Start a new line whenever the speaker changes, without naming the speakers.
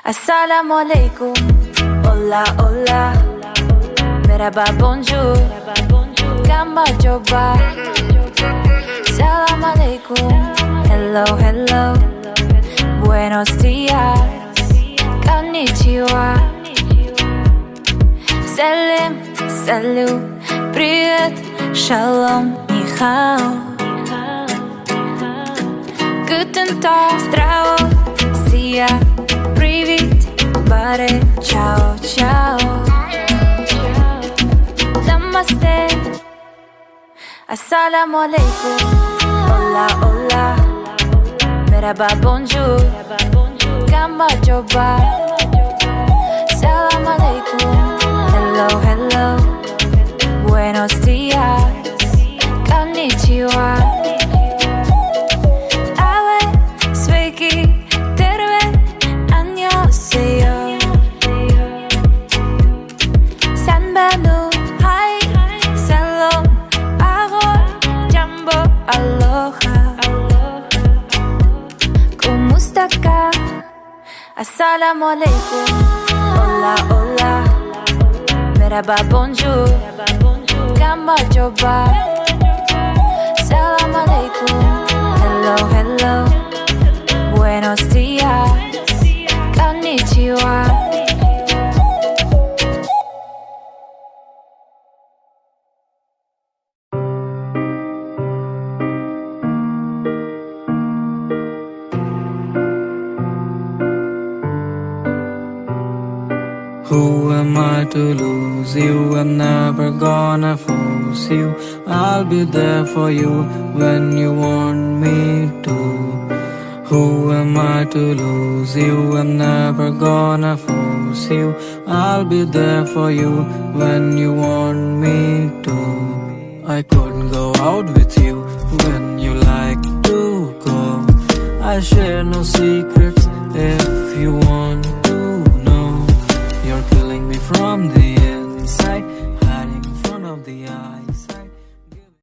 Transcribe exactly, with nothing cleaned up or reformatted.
Assalamu alaikum, hola hola, merhaba bonjour, kama joba. Salam alaikum, hello hello, buenos dias, konnichiwa. Salam, salut, привет, shalom, ni hao. Guten Tag, zdravo, sia, привет, bare, ciao, ciao. Namaste, assalamu alaikum, hola, hola, merhaba, bonjour, kama joba. Salam alaikum, hello, hello, buenos dias, konnichiwa. Assalamu alaikum, hola, hola, merhaba, bonjour, kama joba. Salam alaikum, hello, hello, buenos dias, konnichiwa.
Who am I to lose you? I'm never gonna force you. I'll be there for you when you want me to. Who am I to lose you? I'm never gonna force you. I'll be there for you when you want me to. I couldn't go out with you when you like to go. I share no secrets if you want to. You're killing me from the inside, hiding in front of the eye.